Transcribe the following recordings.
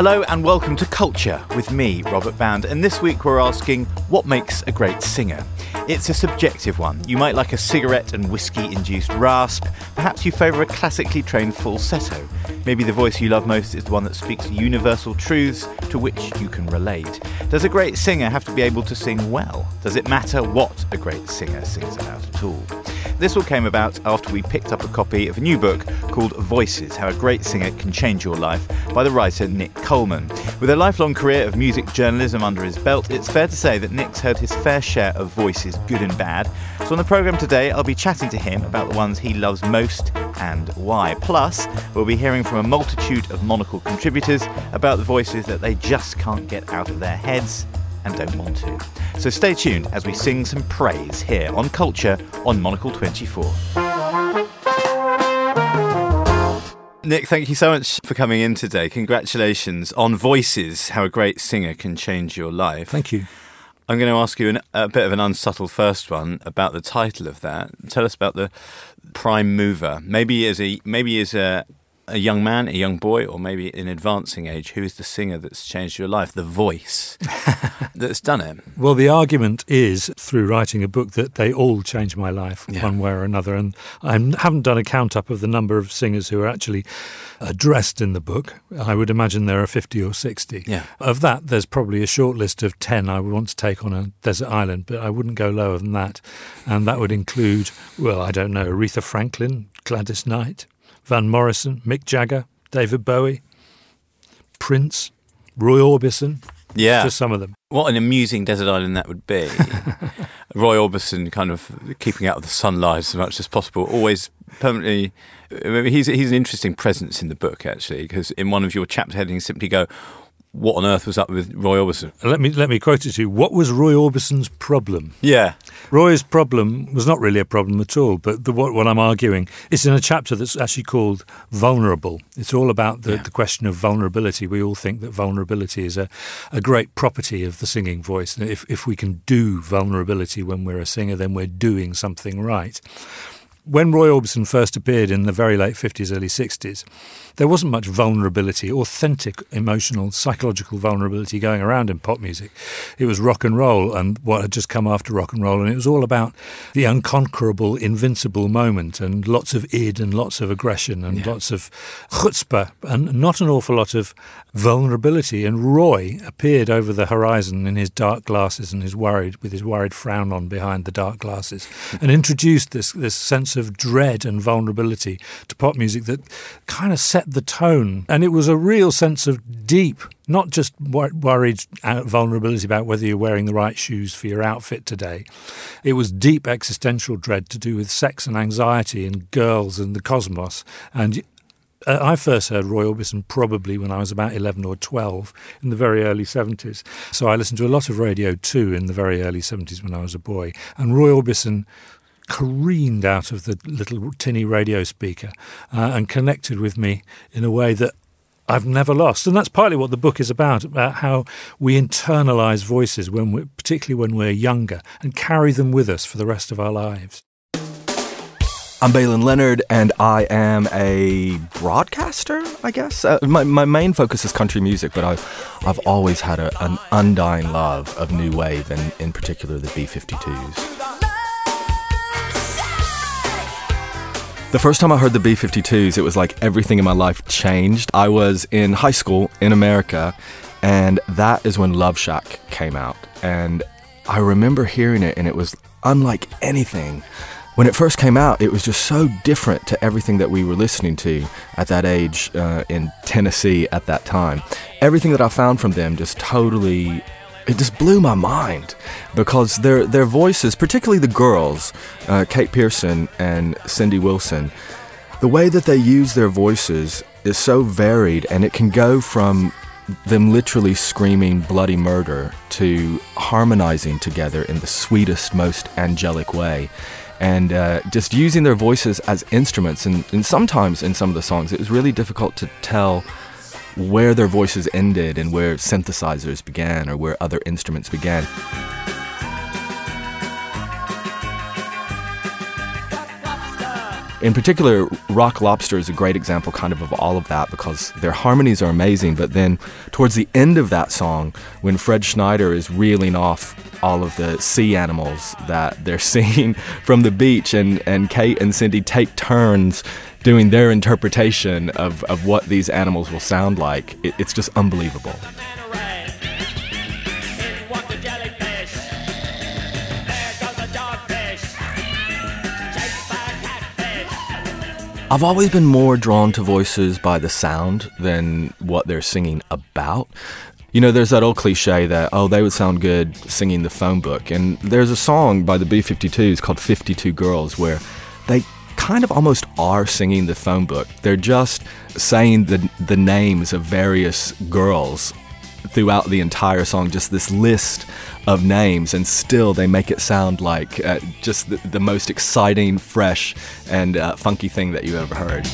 Hello and welcome to Culture with me, Robert Bound, and this week we're asking, what makes a great singer? It's a subjective one. You might like a cigarette and whiskey-induced rasp. Perhaps you favour a classically trained falsetto. Maybe the voice you love most is the one that speaks universal truths to which you can relate. Does a great singer have to be able to sing well? Does it matter what a great singer sings about at all? This all came about after we picked up a copy of a new book called Voices, How a Great Singer Can Change Your Life by the writer Nick Coleman. With a lifelong career of music journalism under his belt, it's fair to say that Nick's heard his fair share of voices, good and bad. So on the programme today, I'll be chatting to him about the ones he loves most and why. Plus, we'll be hearing from a multitude of Monocle contributors about the voices that they just can't get out of their heads and don't want to. So stay tuned as we sing some praise here on Culture on Monocle 24. Nick, thank you so much for coming in today. Congratulations on Voices, How a Great Singer Can Change Your Life. Thank you. I'm going to ask you a bit of an unsubtle first one about the title of that. Tell us about the prime mover. Maybe as a young man, a young boy, or maybe in advancing age, who is the singer that's changed your life, the voice that's done it? Well, the argument is, through writing a book, that they all changed my life one way or another. And I haven't done a count-up of the number of singers who are actually addressed in the book. I would imagine there are 50 or 60. Yeah. Of that, there's probably a short list of 10 I would want to take on a desert island, but I wouldn't go lower than that. And that would include, well, I don't know, Aretha Franklin, Gladys Knight, Van Morrison, Mick Jagger, David Bowie, Prince, Roy Orbison, just some of them. What an amusing desert island that would be. Roy Orbison kind of keeping out of the sunlight as much as possible, always permanently. He's an interesting presence in the book, actually, because in one of your chapter headings simply go, what on earth was up with Roy Orbison? Let me quote it to you. What was Roy Orbison's problem? Yeah. Roy's problem was not really a problem at all, but what I'm arguing is in a chapter that's actually called Vulnerable. It's all about the question of vulnerability. We all think that vulnerability is a great property of the singing voice. And if we can do vulnerability when we're a singer, then we're doing something right. When Roy Orbison first appeared in the very late 50s, early 60s, there wasn't much vulnerability, authentic, emotional, psychological vulnerability going around in pop music. It was rock and roll and what had just come after rock and roll, and it was all about the unconquerable, invincible moment and lots of id and lots of aggression and lots of chutzpah and not an awful lot of vulnerability. And Roy appeared over the horizon in his dark glasses and his worried frown on behind the dark glasses and introduced this sense of dread and vulnerability to pop music that kind of set the tone. And it was a real sense of deep, not just worried vulnerability about whether you're wearing the right shoes for your outfit today. It was deep existential dread to do with sex and anxiety and girls and the cosmos. And I first heard Roy Orbison probably when I was about 11 or 12 in the very early 70s. So I listened to a lot of Radio 2 in the very early 70s when I was a boy. And Roy Orbison careened out of the little tinny radio speaker and connected with me in a way that I've never lost. And that's partly what the book is about how we internalise voices, particularly when we're younger, and carry them with us for the rest of our lives. I'm Balin Leonard, and I am a broadcaster, I guess. My main focus is country music, but I've always had an undying love of new wave, and in particular the B-52s. The first time I heard the B-52s, it was like everything in my life changed. I was in high school in America, and that is when Love Shack came out. And I remember hearing it, and it was unlike anything. When it first came out, it was just so different to everything that we were listening to at that age in Tennessee at that time. Everything that I found from them just totally... It just blew my mind because their voices, particularly the girls, Kate Pearson and Cindy Wilson, the way that they use their voices is so varied, and it can go from them literally screaming bloody murder to harmonizing together in the sweetest, most angelic way. And just using their voices as instruments. And sometimes in some of the songs, it was really difficult to tell where their voices ended and where synthesizers began or where other instruments began. In particular, Rock Lobster is a great example kind of all of that, because their harmonies are amazing, but then towards the end of that song, when Fred Schneider is reeling off all of the sea animals that they're seeing from the beach, and Kate and Cindy take turns doing their interpretation of what these animals will sound like, it's just unbelievable. I've always been more drawn to voices by the sound than what they're singing about. You know, there's that old cliche that, they would sound good singing the phone book. And there's a song by the B-52s called 52 Girls where they kind of almost are singing the phone book. They're just saying the names of various girls throughout the entire song, just this list of names, and still they make it sound like just the most exciting, fresh, and funky thing that you ever heard.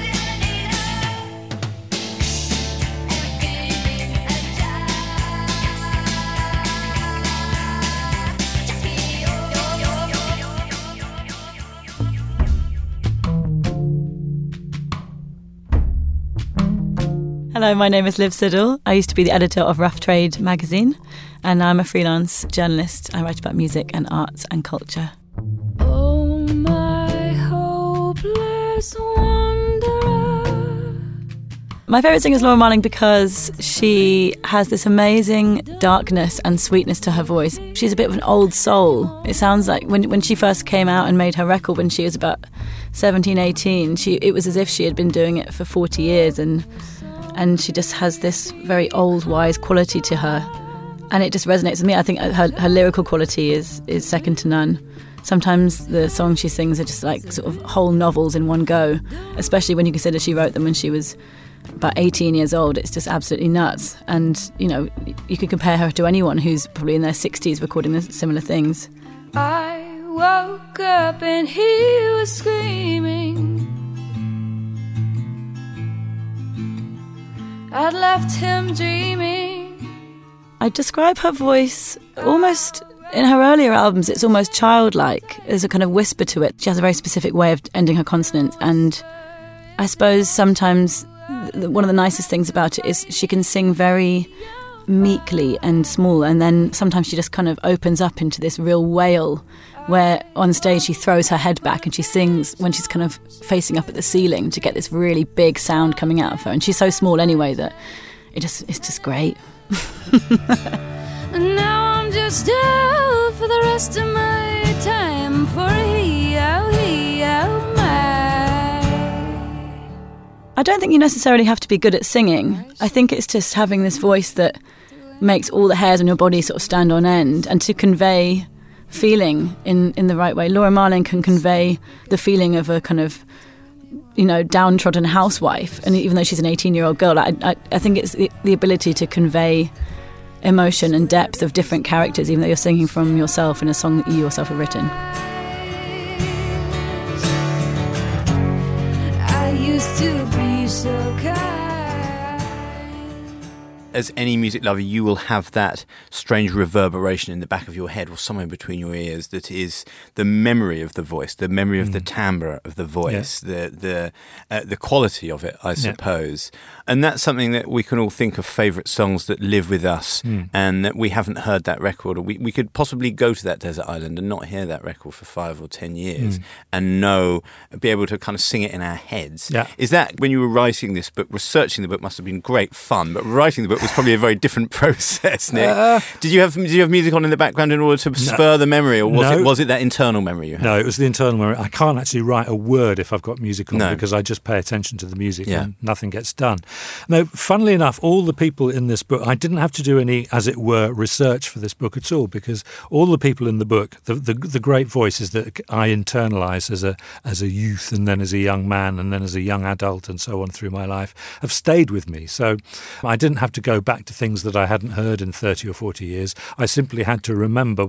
Hello, my name is Liv Siddle. I used to be the editor of Rough Trade magazine, and I'm a freelance journalist. I write about music and arts and culture. Oh, my hopeless wanderer. My favourite singer is Laura Marling because she has this amazing darkness and sweetness to her voice. She's a bit of an old soul. It sounds like when she first came out and made her record when she was about 17, 18, it was as if she had been doing it for 40 years, and she just has this very old, wise quality to her. And it just resonates with me. I think her lyrical quality is second to none. Sometimes the songs she sings are just like sort of whole novels in one go, especially when you consider she wrote them when she was about 18 years old. It's just absolutely nuts. And, you know, you could compare her to anyone who's probably in their 60s recording similar things. I woke up and he was screaming. I'd left him dreaming. I describe her voice almost, in her earlier albums, it's almost childlike. There's a kind of whisper to it. She has a very specific way of ending her consonants. And I suppose sometimes one of the nicest things about it is she can sing very meekly and small. And then sometimes she just kind of opens up into this real wail where on stage she throws her head back and she sings when she's kind of facing up at the ceiling to get this really big sound coming out of her. And she's so small anyway that it's just great. And now I'm just out for the rest of my time for I don't think you necessarily have to be good at singing. I think it's just having this voice that makes all the hairs on your body sort of stand on end, and to convey feeling in the right way. Laura Marling can convey the feeling of a kind of, you know, downtrodden housewife, and even though she's an 18-year-old girl, I think it's the ability to convey emotion and depth of different characters, even though you're singing from yourself in a song that you yourself have written. I used to be so kind. As any music lover, you will have that strange reverberation in the back of your head or somewhere between your ears that is the memory of the voice, the memory of the timbre of the voice, the quality of it, I suppose. And that's something that we can all think of favourite songs that live with us and that we haven't heard that record. Or we could possibly go to that desert island and not hear that record for 5 or 10 years and be able to kind of sing it in our heads. Yeah. Is that, when you were writing this book, researching the book must have been great fun, but writing the book was probably a very different process, Nick. Did you have music on in the background in order to spur the memory, or was it that internal memory you had? No, it was the internal memory. I can't actually write a word if I've got music on because I just pay attention to the music and nothing gets done. Now, funnily enough, all the people in this book, I didn't have to do any, as it were, research for this book at all, because all the people in the book, the great voices that I internalised as a youth and then as a young man and then as a young adult and so on through my life, have stayed with me. So I didn't have to go back to things that I hadn't heard in 30 or 40 years. I simply had to remember what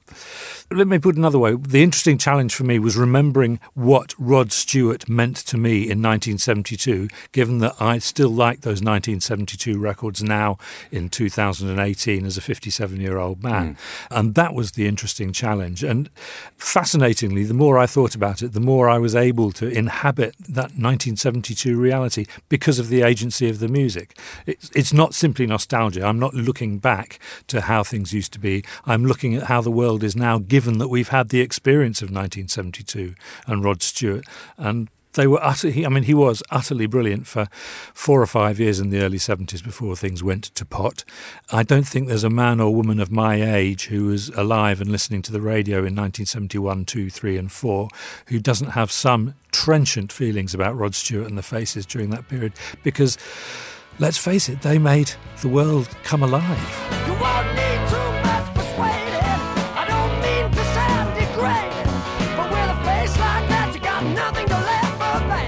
Let me put it another way. The interesting challenge for me was remembering what Rod Stewart meant to me in 1972, given that I still like those 1972 records now in 2018 as a 57-year-old man. And that was the interesting challenge. And fascinatingly, the more I thought about it, the more I was able to inhabit that 1972 reality because of the agency of the music. It's not simply nostalgia. I'm not looking back to how things used to be. I'm looking at how the world is now, given that we've had the experience of 1972 and Rod Stewart. And they were he was utterly brilliant for 4 or 5 years in the early 70s before things went to pot. I don't think there's a man or woman of my age who was alive and listening to the radio in 1971, 2, 3 and 4 who doesn't have some trenchant feelings about Rod Stewart and the Faces during that period, because, let's face it, they made the world come alive. You won't need too much persuading. I don't mean to sound degrading, but with a face like that, you got nothing to laugh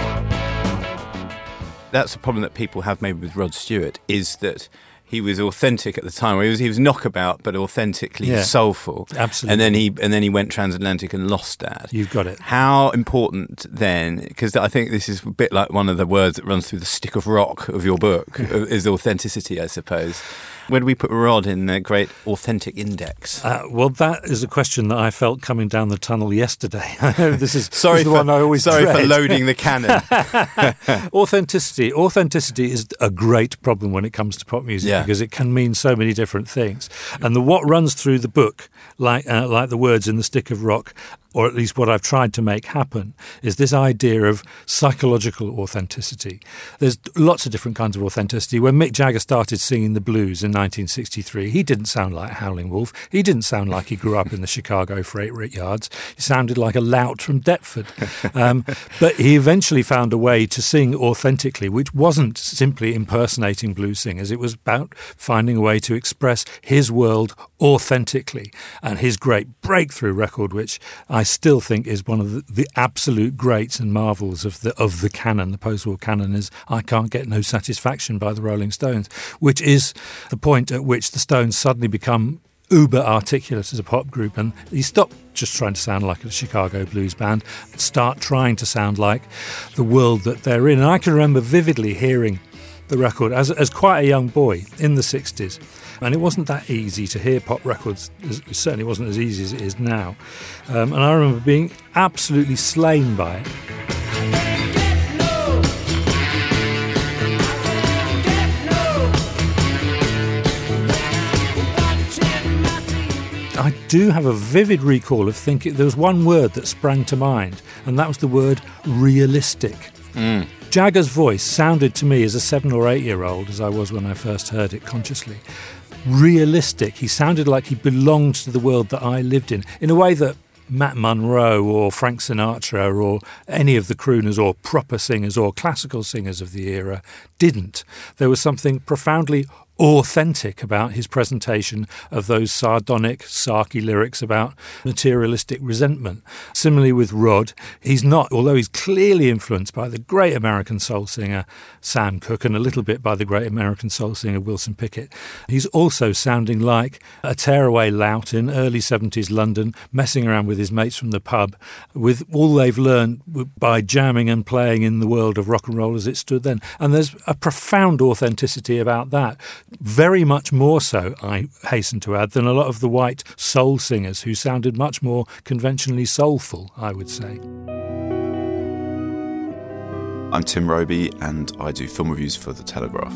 about. That's the problem that people have maybe with Rod Stewart, is that he was authentic at the time. He was knockabout, but authentically soulful. Absolutely. And then he went transatlantic and lost that. You've got it. How important then, because I think this is a bit like one of the words that runs through the stick of rock of your book, is authenticity, I suppose. Where do we put Rod in the great authentic index? Well, that is a question that I felt coming down the tunnel yesterday. This is the one I always dread. Sorry for loading the cannon. Authenticity is a great problem when it comes to pop music, because it can mean so many different things. And what runs through the book, like the words in the stick of rock, or at least what I've tried to make happen, is this idea of psychological authenticity. There's lots of different kinds of authenticity. When Mick Jagger started singing the blues in 1963, he didn't sound like Howlin' Wolf. He didn't sound like he grew up in the Chicago freight yards. He sounded like a lout from Deptford. But he eventually found a way to sing authentically, which wasn't simply impersonating blues singers. It was about finding a way to express his world authentically. And his great breakthrough record, which I still think is one of the absolute greats and marvels of the canon, the post-war canon, is I Can't Get No Satisfaction by the Rolling Stones, which is the point at which the Stones suddenly become uber articulate as a pop group, and he stopped just trying to sound like a Chicago blues band and start trying to sound like the world that they're in. And I can remember vividly hearing the record as quite a young boy in the 60s. And it wasn't that easy to hear pop records. It certainly wasn't as easy as it is now. And I remember being absolutely slain by it. I do have a vivid recall of thinking there was one word that sprang to mind, and that was the word realistic. Jagger's voice sounded to me as a 7 or 8 year old, as I was when I first heard it consciously, realistic. He sounded like he belonged to the world that I lived in a way that Matt Monro or Frank Sinatra or any of the crooners or proper singers or classical singers of the era didn't. There was something profoundly authentic about his presentation of those sardonic, sarky lyrics about materialistic resentment. Similarly with Rod, he's not, although he's clearly influenced by the great American soul singer Sam Cooke and a little bit by the great American soul singer Wilson Pickett, he's also sounding like a tearaway lout in early 70s London, messing around with his mates from the pub, with all they've learned by jamming and playing in the world of rock and roll as it stood then. And there's a profound authenticity about that. Very much more so, I hasten to add, than a lot of the white soul singers who sounded much more conventionally soulful, I would say. I'm Tim Roby and I do film reviews for The Telegraph.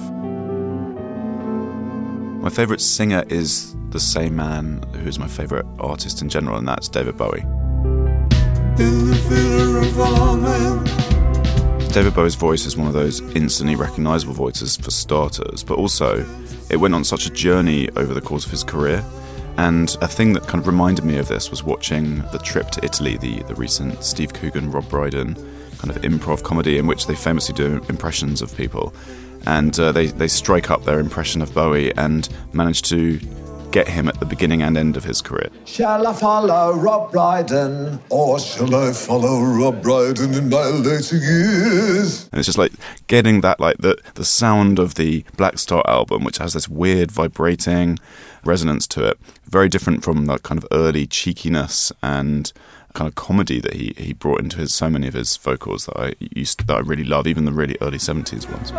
My favourite singer is the same man who is my favourite artist in general, and that's David Bowie. In the theatre of our men. David Bowie's voice is one of those instantly recognisable voices for starters, but also it went on such a journey over the course of his career. And a thing that kind of reminded me of this was watching The Trip to Italy, the recent Steve Coogan, Rob Brydon kind of improv comedy in which they famously do impressions of people. And they strike up their impression of Bowie and manage to get him at the beginning and end of his career. Shall I follow Rob Brydon, or shall I follow Rob Brydon in my later years? And it's just like getting that, like the sound of the Black Star album, which has this weird vibrating resonance to it. Very different from that kind of early cheekiness and kind of comedy that he brought into so many of his vocals that I really love, even the really early 70s ones.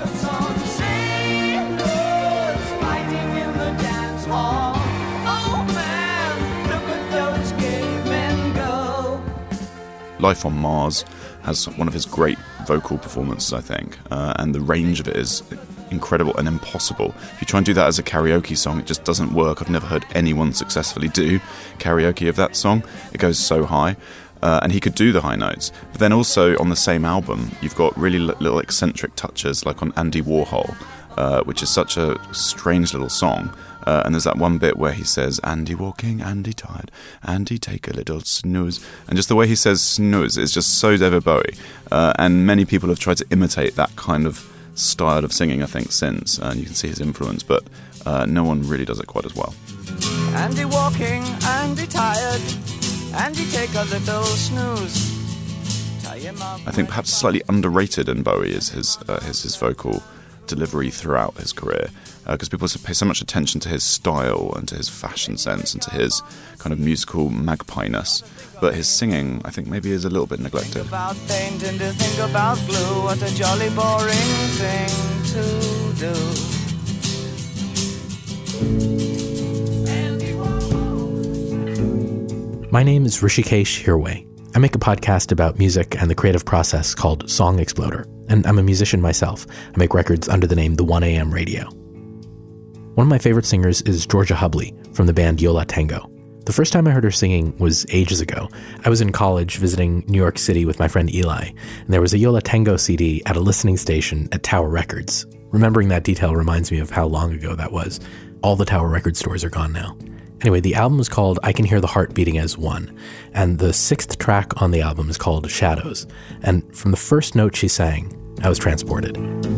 Life on Mars has one of his great vocal performances, I think, and the range of it is incredible and impossible. If you try and do that as a karaoke song, it just doesn't work. I've never heard anyone successfully do karaoke of that song. It goes so high, and he could do the high notes. But then also on the same album, you've got really little eccentric touches, like on Andy Warhol, which is such a strange little song. And there's that one bit where he says, Andy walking, Andy tired, Andy take a little snooze. And just the way he says snooze is just so David Bowie. And many people have tried to imitate that kind of style of singing, I think, since. And you can see his influence, but no one really does it quite as well. Andy walking, Andy tired, Andy take a little snooze. I think perhaps slightly underrated in Bowie is his vocal delivery throughout his career, because people pay so much attention to his style and to his fashion sense and to his kind of musical magpie-ness, but his singing, I think, maybe is a little bit neglected. Think about paint and to think about glue, what a jolly boring thing to do. My name is Rishikesh Hirway. I make a podcast about music and the creative process called Song Exploder, and I'm a musician myself. I make records under the name The 1AM Radio. One of my favorite singers is Georgia Hubley from the band Yo La Tengo. The first time I heard her singing was ages ago. I was in college visiting New York City with my friend Eli, and there was a Yo La Tengo CD at a listening station at Tower Records. Remembering that detail reminds me of how long ago that was. All the Tower Record stores are gone now. Anyway, the album is called I Can Hear the Heart Beating as One, and the 6th track on the album is called Shadows. And from the first note she sang, I was transported.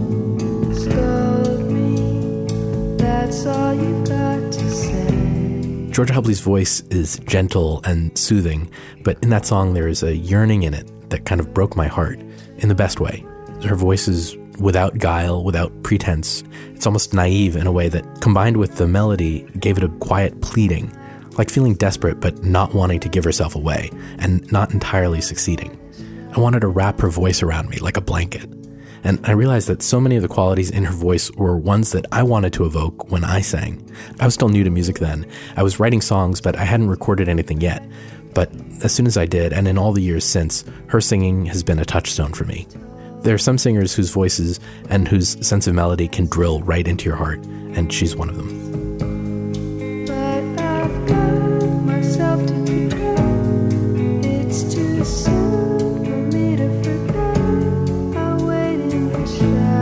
Love me, that's all you've got to say. Georgia Hubley's voice is gentle and soothing, but in that song there is a yearning in it that kind of broke my heart, in the best way. Her voice is without guile, without pretense. It's almost naive in a way that, combined with the melody, gave it a quiet pleading, like feeling desperate but not wanting to give herself away, and not entirely succeeding. I wanted to wrap her voice around me like a blanket. And I realized that so many of the qualities in her voice were ones that I wanted to evoke when I sang. I was still new to music then. I was writing songs, but I hadn't recorded anything yet. But as soon as I did, and in all the years since, her singing has been a touchstone for me. There are some singers whose voices and whose sense of melody can drill right into your heart, and she's one of them. But I've got myself to control. It's too soon for me to forget. I wait in the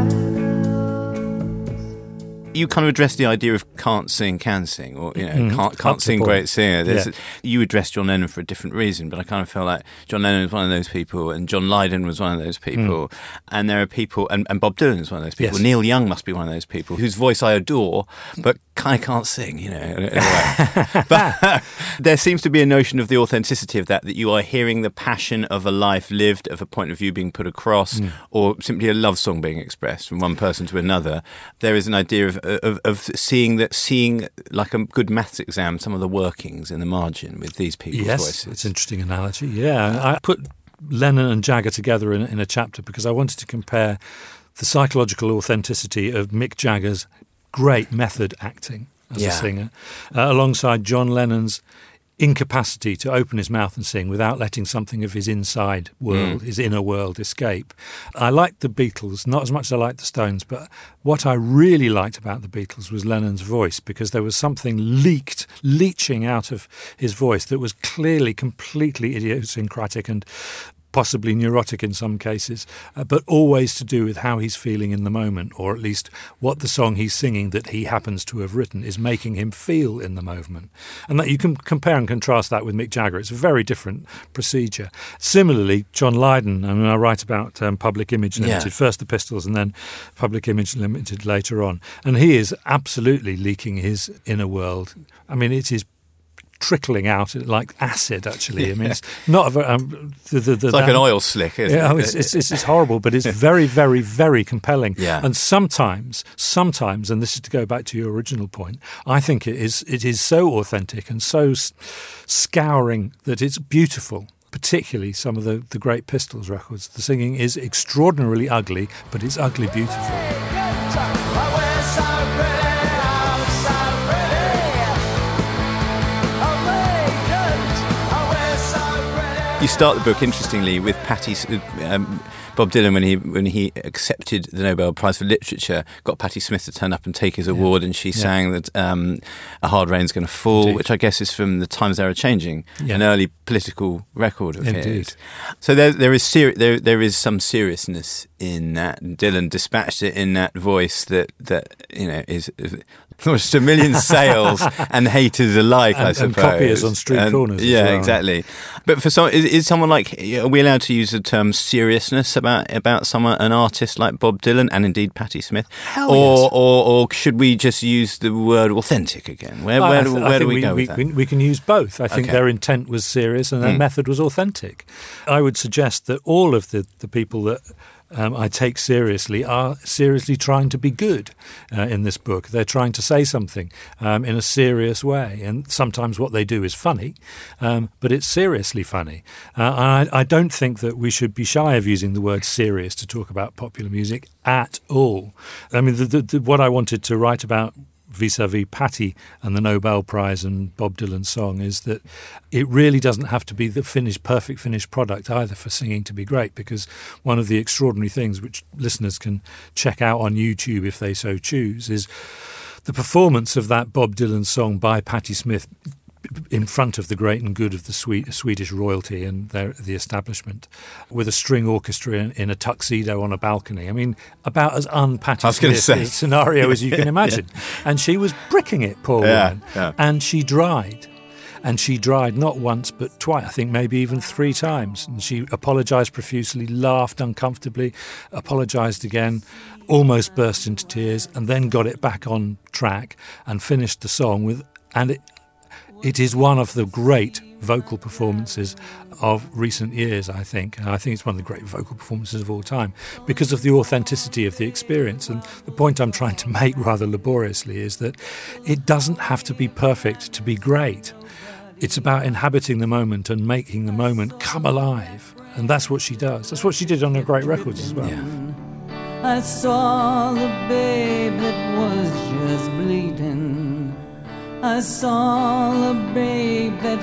shadows. You kind of addressed the idea of can't sing, can sing, or can't sing, great singer. Yeah. You addressed John Lennon for a different reason, but I kind of feel like John Lennon was one of those people, and John Lydon was one of those people, and there are people, and Bob Dylan is one of those people. Yes. Neil Young must be one of those people whose voice I adore, but I can't sing, in a way. But there seems to be a notion of the authenticity of that you are hearing the passion of a life lived, of a point of view being put across, or simply a love song being expressed from one person to another. There is an idea of seeing like a good maths exam, some of the workings in the margin with these people's voices. It's an interesting analogy. Yeah, I put Lennon and Jagger together in a chapter because I wanted to compare the psychological authenticity of Mick Jagger's great method acting as a singer, alongside John Lennon's incapacity to open his mouth and sing without letting something of his inside world, his inner world, escape. I liked the Beatles, not as much as I liked the Stones, but what I really liked about the Beatles was Lennon's voice, because there was something leaching out of his voice that was clearly completely idiosyncratic and possibly neurotic in some cases, but always to do with how he's feeling in the moment, or at least what the song he's singing that he happens to have written is making him feel in the moment. And that you can compare and contrast that with Mick Jagger. It's a very different procedure. Similarly, John Lydon, I write about Public Image Limited, first the Pistols and then Public Image Limited later on, and he is absolutely leaking his inner world. I mean, it is trickling out like acid, actually. I mean, it's not a it's like an oil slick, isn't it? It's horrible, but it's very, very, very compelling. Yeah. And sometimes, and this is to go back to your original point, I think it is so authentic and so scouring that it's beautiful. Particularly some of the great Pistols records. The singing is extraordinarily ugly, but it's ugly beautiful. You start the book, interestingly, with Bob Dylan, when he accepted the Nobel Prize for Literature, got Patti Smith to turn up and take his award, and she sang that A Hard Rain's Gonna Fall, Indeed. which I guess is from The Times They Are Changing, an early political record of Indeed. his. So there is some seriousness in that. Dylan dispatched it in that voice that is almost a million sales and haters alike, I suppose. And copiers on street corners. Yeah, as well. exactly. But for some, is someone like, are we allowed to use the term seriousness about someone, an artist like Bob Dylan and indeed Patti Smith, or should we just use the word authentic again? Where do we go with that? We can use both. I think their intent was serious and their method was authentic. I would suggest that all of the people that I take seriously are seriously trying to be good in this book. They're trying to say something in a serious way, and sometimes what they do is funny, but it's seriously funny. I don't think that we should be shy of using the word serious to talk about popular music at all. I mean, what I wanted to write about vis-a-vis Patti and the Nobel Prize and Bob Dylan's song is that it really doesn't have to be the perfect finished product either for singing to be great, because one of the extraordinary things which listeners can check out on YouTube if they so choose is the performance of that Bob Dylan song by Patti Smith in front of the great and good of the Swedish royalty and the establishment, with a string orchestra in a tuxedo on a balcony. I mean, about as un-Patti Smith a scenario as you can imagine. Yeah. And she was bricking it, poor woman. Yeah. And she dried. And she dried not once but twice, I think maybe even 3 times. And she apologised profusely, laughed uncomfortably, apologised again, almost burst into tears, and then got it back on track and finished the song with... It is one of the great vocal performances of recent years, I think. And I think it's one of the great vocal performances of all time because of the authenticity of the experience. And the point I'm trying to make rather laboriously is that it doesn't have to be perfect to be great. It's about inhabiting the moment and making the moment come alive. And that's what she does. That's what she did on her great records as well. Yeah. I saw the babe that was just bleeding. I saw a babe that...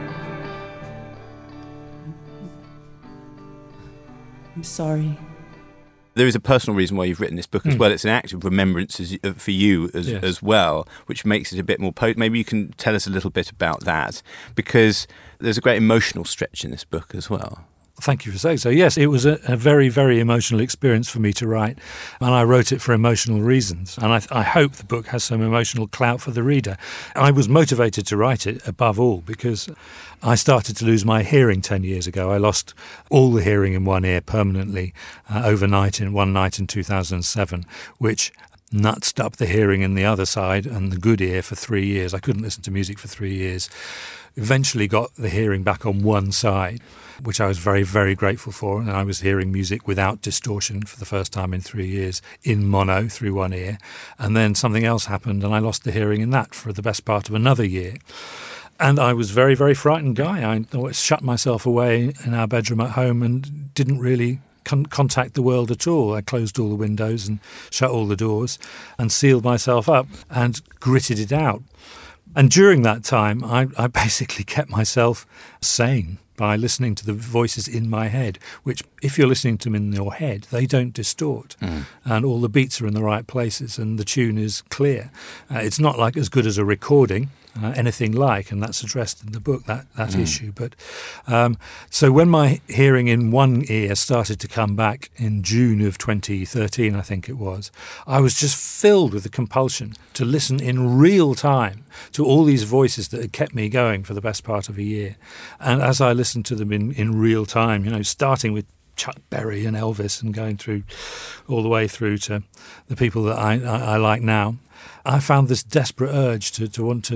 I'm sorry. There is a personal reason why you've written this book as well. It's an act of remembrance for you as well, which makes it a bit more potent. Maybe you can tell us a little bit about that, because there's a great emotional stretch in this book as well. Thank you for saying so. Yes, it was a very, very emotional experience for me to write, and I wrote it for emotional reasons. And I hope the book has some emotional clout for the reader. I was motivated to write it above all because I started to lose my hearing 10 years ago. I lost all the hearing in one ear permanently overnight in one night in 2007, which nutsed up the hearing in the other side and the good ear for 3 years. I couldn't listen to music for 3 years. Eventually got the hearing back on one side, which I was very, very grateful for. And I was hearing music without distortion for the first time in 3 years, in mono through one ear. And then something else happened and I lost the hearing in that for the best part of another year. And I was a very, very frightened guy. I shut myself away in our bedroom at home and didn't really contact the world at all. I closed all the windows and shut all the doors and sealed myself up and gritted it out. And during that time, I basically kept myself sane by listening to the voices in my head, which, if you're listening to them in your head, they don't distort. And all the beats are in the right places and the tune is clear. It's not like as good as a recording, anything like, and that's addressed in the book, that issue. But so when my hearing in one ear started to come back in June of 2013, I think it was, I was just filled with the compulsion to listen in real time to all these voices that had kept me going for the best part of a year. And as I listened to them in real time, starting with Chuck Berry and Elvis and going through all the way through to the people that I like now, I found this desperate urge to want to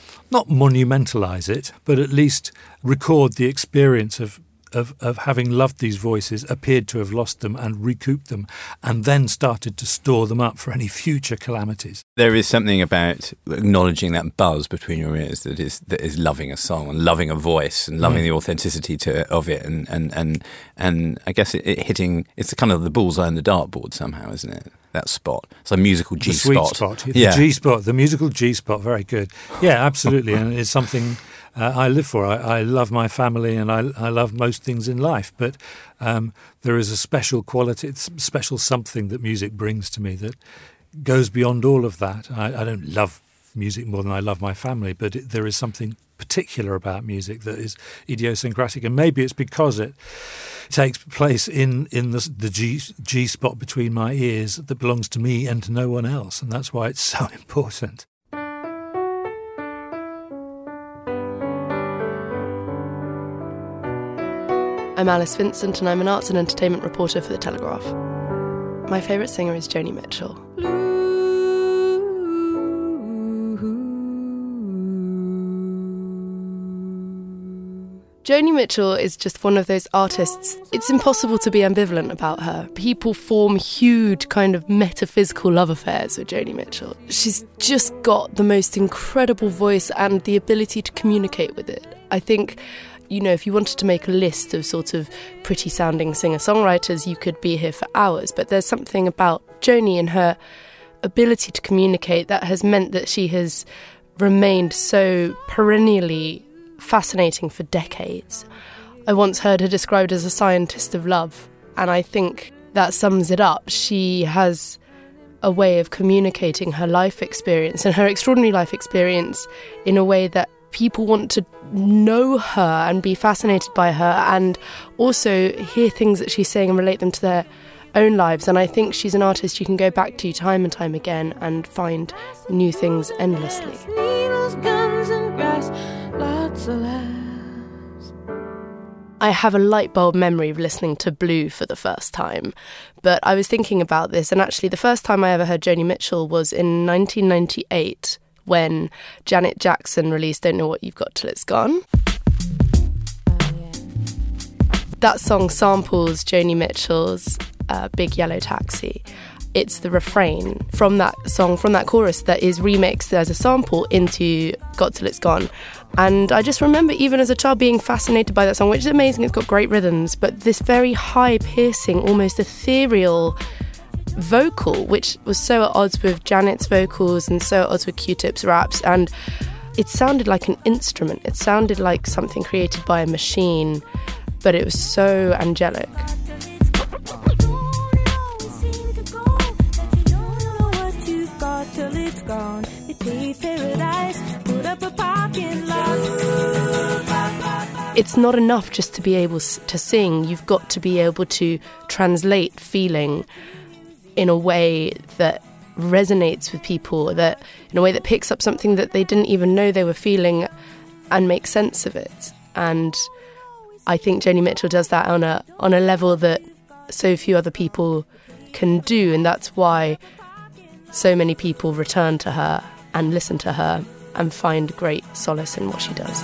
not monumentalise it, but at least record the experience of having loved these voices, appeared to have lost them and recouped them, and then started to store them up for any future calamities. There is something about acknowledging that buzz between your ears that is loving a song and loving a voice and loving the authenticity of it, and I guess it's kind of the bullseye on the dartboard somehow, isn't it? That spot. It's a musical G-spot. The sweet spot. The G-spot, the musical G-spot, very good. Yeah, absolutely, and it's something I live for. I love my family and I love most things in life, but there is a special quality, it's special something that music brings to me that goes beyond all of that. I don't love music more than I love my family, but there is something particular about music that is idiosyncratic, and maybe it's because it takes place in the G spot between my ears that belongs to me and to no one else, and that's why it's so important. I'm Alice Vincent and I'm an arts and entertainment reporter for The Telegraph. My favourite singer is Joni Mitchell. Joni Mitchell is just one of those artists. It's impossible to be ambivalent about her. People form huge kind of metaphysical love affairs with Joni Mitchell. She's just got the most incredible voice and the ability to communicate with it. I think, if you wanted to make a list of sort of pretty sounding singer-songwriters, you could be here for hours. But there's something about Joni and her ability to communicate that has meant that she has remained so perennially fascinating for decades. I once heard her described as a scientist of love, and I think that sums it up. She has a way of communicating her life experience and her extraordinary life experience in a way that people want to know her and be fascinated by her and also hear things that she's saying and relate them to their own lives. And I think she's an artist you can go back to time and time again and find new things endlessly. Needles, guns and grass, lots of laughs. I have a light bulb memory of listening to Blue for the first time, but I was thinking about this, and actually the first time I ever heard Joni Mitchell was in 1998 when Janet Jackson released Don't Know What You've Got Till It's Gone. That song samples Joni Mitchell's Big Yellow Taxi. It's the refrain from that song, from that chorus, that is remixed as a sample into Got Till It's Gone. And I just remember, even as a child, being fascinated by that song, which is amazing. It's got great rhythms, but this very high, piercing, almost ethereal vocal, which was so at odds with Janet's vocals and so at odds with Q-Tip's raps. And it sounded like an instrument. It sounded like something created by a machine, but it was so angelic. It's not enough just to be able to sing. You've got to be able to translate feeling in a way that resonates with people, that in a way that picks up something that they didn't even know they were feeling and make sense of it. And I think Joni Mitchell does that on a level that so few other people can do, and that's why so many people return to her and listen to her and find great solace in what she does.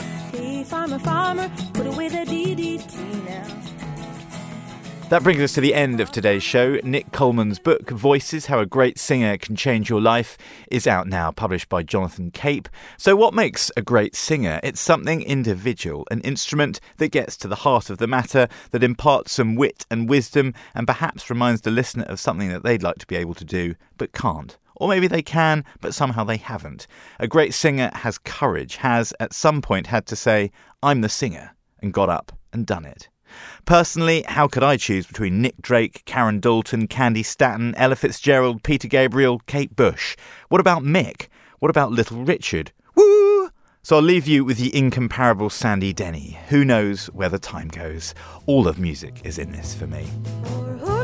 That brings us to the end of today's show. Nick Coleman's book, Voices, How a Great Singer Can Change Your Life, is out now, published by Jonathan Cape. So what makes a great singer? It's something individual, an instrument that gets to the heart of the matter, that imparts some wit and wisdom, and perhaps reminds the listener of something that they'd like to be able to do, but can't. Or maybe they can, but somehow they haven't. A great singer has courage, has at some point had to say, I'm the singer, and got up and done it. Personally, how could I choose between Nick Drake, Karen Dalton, Candy Staton, Ella Fitzgerald, Peter Gabriel, Kate Bush? What about Mick? What about Little Richard? Woo! So I'll leave you with the incomparable Sandy Denny. Who knows where the time goes? All of music is in this for me.